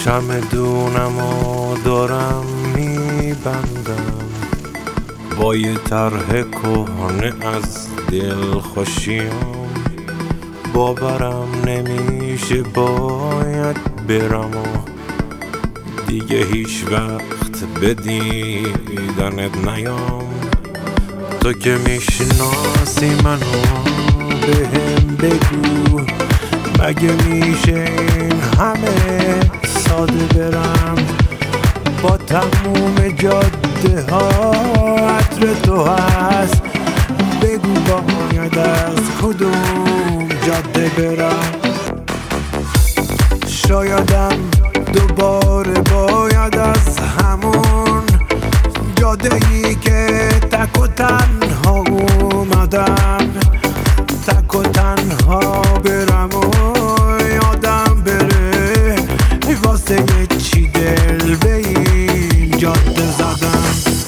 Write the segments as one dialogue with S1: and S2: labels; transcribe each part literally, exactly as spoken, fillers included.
S1: چمدونم و دارم میبندم با یه طرح کهنه از دل خوشیام. باورم نمیشه باید برم و دیگه هیچ وقت به دیدنت نیام. تو که میشناسی منو بهم بگو مگه میشه این همه ساده برم با تموم جاده ها عطر تو هست. بگو باید از کدوم جاده برم. شایدم دوباره باید از همون جاده‌ای که تک و تنها اومدم تک و تنها برم و یادم بره واسه چی دل به این جاده زدم.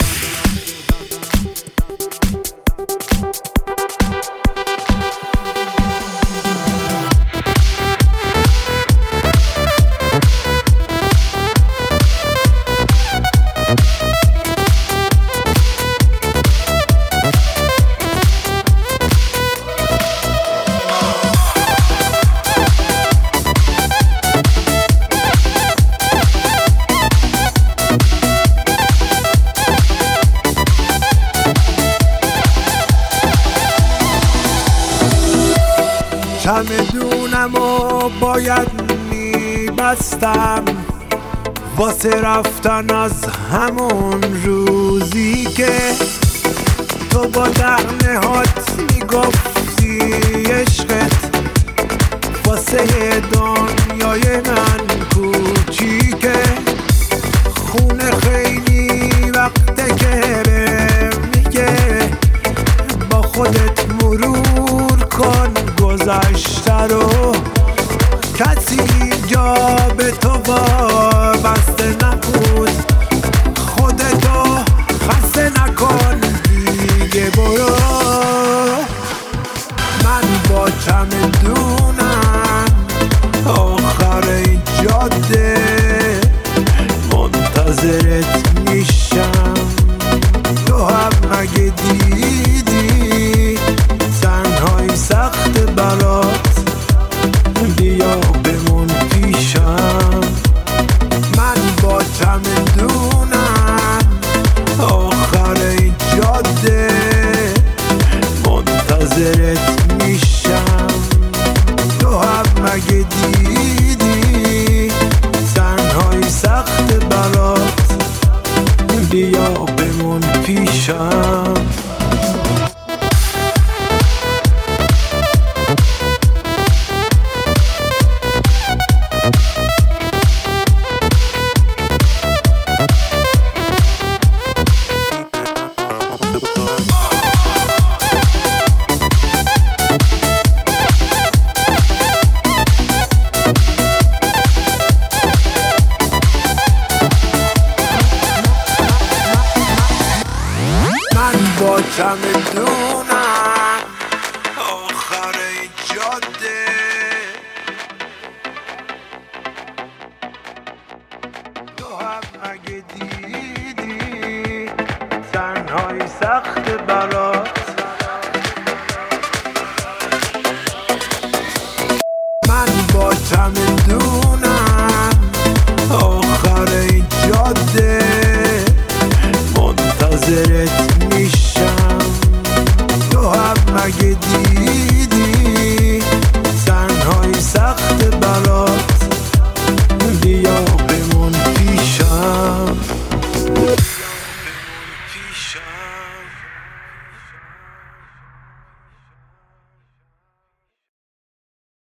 S1: چمدونم و باید میبستم واسه رفتن از همون روزی که تو با دهنهات میگفتی عشقت واسه دنیای من کوچیکه. خونه خیلی وقته که میگه با خودت مرور کن گذشته رو. کسی جا به تو وابسته نبود خودتو خسته نکن دیگه برو. من با چمدونم آخر این جاده منتظرت میشم. تو هم مگه دیدی تنهایی سخت برات بیا بمون پیشم. من با چمدونم آخر این جاده منتظرت میشم. تو هم مگه دیدی تنهایی سخت برات بیا بمون پیشم. با چمدونم آخر این جاده تو هم مگه دیدی تنهایی سخت برات من با چمدونم آخر این جاده منتظرت میشم. تو هم مگه دیدی